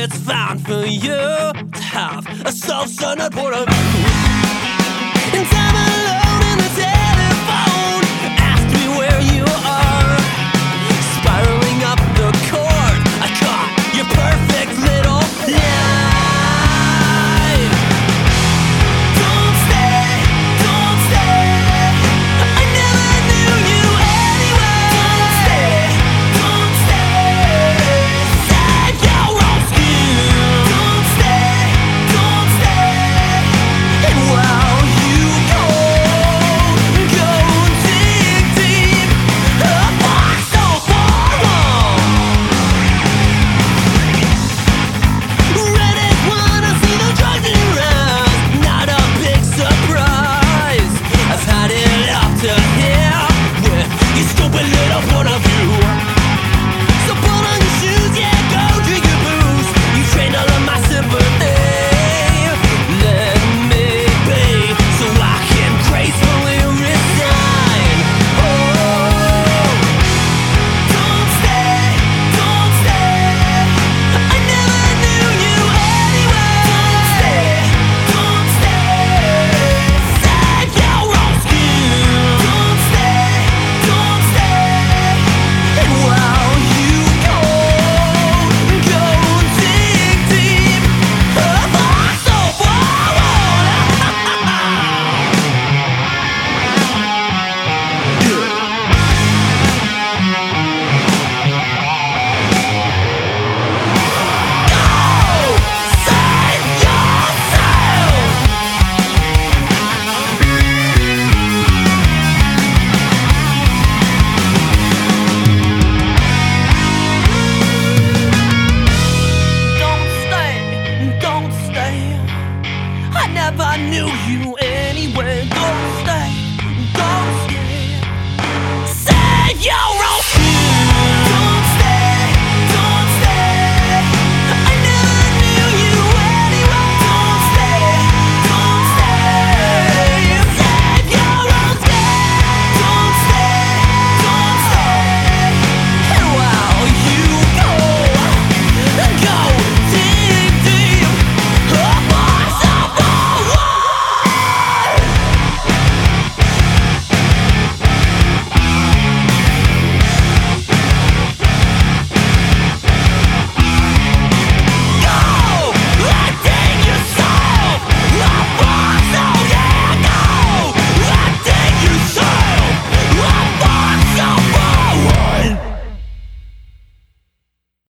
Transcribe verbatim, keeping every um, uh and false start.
it's fine for you to have a self-centered point of view. And I'm alone in the telephone. Ask me where you are. Spiraling up the cord, I caught your perfect little lie. Don't stay, don't stay. I never knew you anyway. Don't stay, don't stay. Save your own skin. Don't stay, don't stay. And while you go, go dig deep, a box so far wrong. Reddit wanna see the drugs in your eyes. Not a big surprise. I've had it up to here with your stupid little point of view. So pull on your shoes, yeah, go drink your booze. You trained all of my sympathy. Let me be, so I can gracefully resign. Oh, don't stay, don't stay. I never knew you anyway. Don't stay, don't stay. Save your own skin. Don't stay, don't stay. And while you go, go dig deep, a box so forward. Save yourself. Don't stay, don't stay. I never knew you anyway. Don't stay, don't stay. Save your own